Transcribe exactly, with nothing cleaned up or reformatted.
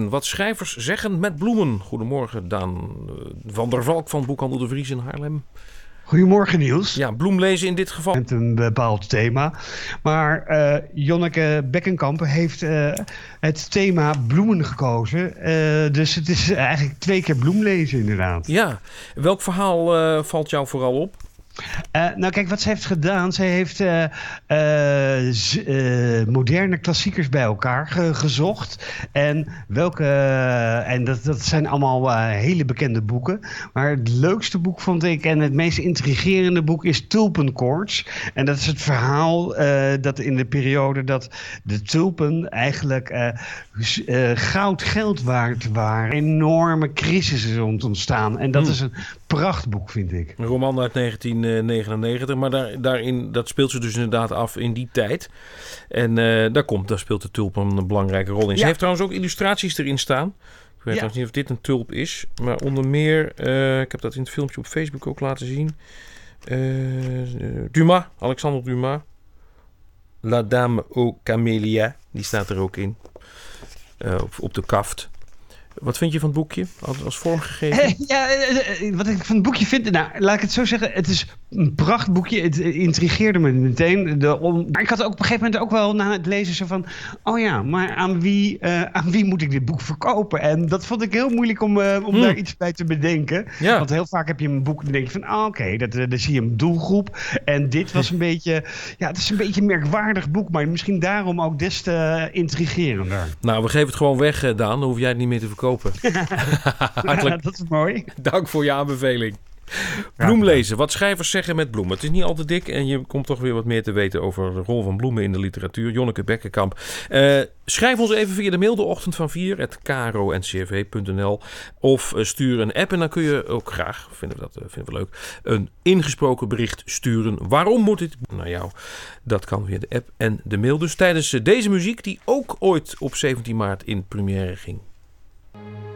Bloemlezen, wat schrijvers zeggen met bloemen. Goedemorgen, Daan van der Valk van Boekhandel de Vries in Haarlem. Goedemorgen, Niels. Ja, bloemlezen in dit geval. Met een bepaald thema. Maar uh, Jonneke Bekkenkamp heeft uh, het thema bloemen gekozen. Uh, dus het is eigenlijk twee keer bloemlezen inderdaad. Ja, welk verhaal uh, valt jou vooral op? Uh, nou kijk, wat ze heeft gedaan, ze heeft uh, uh, z- uh, moderne klassiekers bij elkaar ge- gezocht. En welke, uh, en dat, dat zijn allemaal uh, hele bekende boeken. Maar het leukste boek vond ik en het meest intrigerende boek is Tulpenkoorts. En dat is het verhaal uh, dat in de periode dat de tulpen eigenlijk uh, uh, goud geld waard waren. Enorme crisissen ontstaan. En dat hmm. is een prachtboek, vind ik. Een roman uit negentien negenennegentig, maar daar, daarin, dat speelt ze dus inderdaad af in die tijd. En uh, daar, komt, daar speelt de tulp een belangrijke rol in. Ja. Ze heeft trouwens ook illustraties erin staan. Ik weet ja. trouwens niet of dit een tulp is, maar onder meer, uh, ik heb dat in het filmpje op Facebook ook laten zien. Uh, Dumas, Alexander Dumas. La Dame aux Camélias, die staat er ook in. Uh, op, op de kaft. Wat vind je van het boekje als, als vormgegeven? Ja, wat ik van het boekje vind... Nou, laat ik het zo zeggen. Het is een prachtboekje. Het intrigeerde me meteen. De on... Maar ik had ook op een gegeven moment ook wel na het lezen zo van... Oh ja, maar aan wie, uh, aan wie moet ik dit boek verkopen? En dat vond ik heel moeilijk om, uh, om hmm. daar iets bij te bedenken. Ja. Want heel vaak heb je een boek en dan denk je van... Oh, oké, okay, dat, uh, dan zie je een doelgroep. En dit was een beetje... Ja, het is een beetje een merkwaardig boek. Maar misschien daarom ook des te intrigerender. Nou, we geven het gewoon weg, Daan. Dan hoef jij het niet meer te verkopen. Hartelijk ja, dat is mooi. Dank voor je aanbeveling. Bloemlezen, wat schrijvers zeggen met bloemen. Het is niet al te dik en je komt toch weer wat meer te weten over de rol van bloemen in de literatuur. Jonneke Bekkenkamp. Uh, schrijf ons even via de mail de ochtend van vier at k r o n c r v punt n l of uh, stuur een app en dan kun je ook graag, vinden we dat uh, vinden we leuk, een ingesproken bericht sturen. Waarom moet dit naar jou? Dat kan via de app en de mail. Dus tijdens uh, deze muziek die ook ooit op zeventien maart in première ging.